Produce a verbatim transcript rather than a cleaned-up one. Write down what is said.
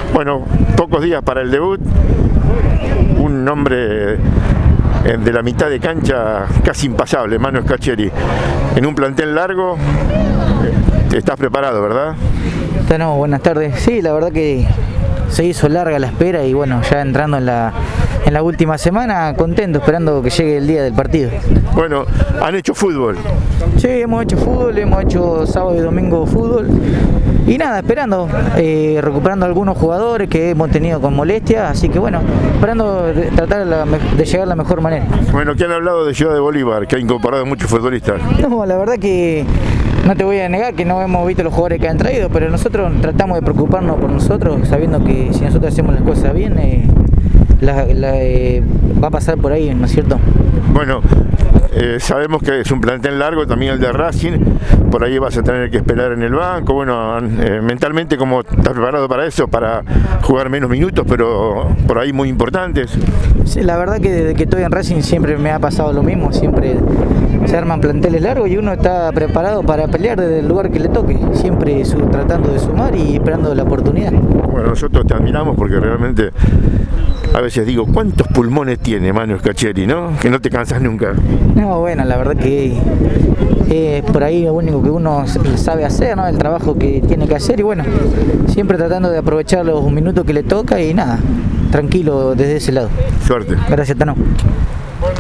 Bueno, pocos días para el debut, un hombre de la mitad de cancha casi impasable, Manu Scacchieri, en un plantel largo. Estás preparado, ¿verdad? No, buenas tardes. Sí, la verdad que se hizo larga la espera y bueno, ya entrando en la, en la última semana, contento, esperando que llegue el día del partido. Bueno, han hecho fútbol. Sí, hemos hecho fútbol, hemos hecho sábado y domingo fútbol. Y nada, esperando, eh, recuperando algunos jugadores que hemos tenido con molestias, así que bueno, esperando de, tratar la, de llegar de la mejor manera. Bueno, ¿qué han hablado de Ciudad de Bolívar, que ha incorporado muchos futbolistas? No, la verdad que no te voy a negar que no hemos visto los jugadores que han traído, pero nosotros tratamos de preocuparnos por nosotros, sabiendo que si nosotros hacemos las cosas bien, eh, la, la, eh, va a pasar por ahí, ¿no es cierto? Bueno, eh, sabemos que es un plantel largo, también el de Racing, por ahí vas a tener que esperar en el banco. Bueno, eh, mentalmente, ¿cómo estás preparado para eso? Para jugar menos minutos, pero por ahí muy importantes. Sí, la verdad que desde que estoy en Racing siempre me ha pasado lo mismo, siempre se arman planteles largos y uno está preparado para pelear desde el lugar que le toque, siempre su, tratando de sumar y esperando la oportunidad. Bueno, nosotros te admiramos porque realmente a veces digo, ¿cuántos pulmones tiene Manu Scacchieri, no? Que no te cansas nunca. No, bueno, la verdad que es por ahí lo único que uno sabe hacer, ¿no? El trabajo que tiene que hacer y bueno, siempre tratando de aprovechar los minutos que le toca y nada, tranquilo desde ese lado. Suerte. Gracias, Tano.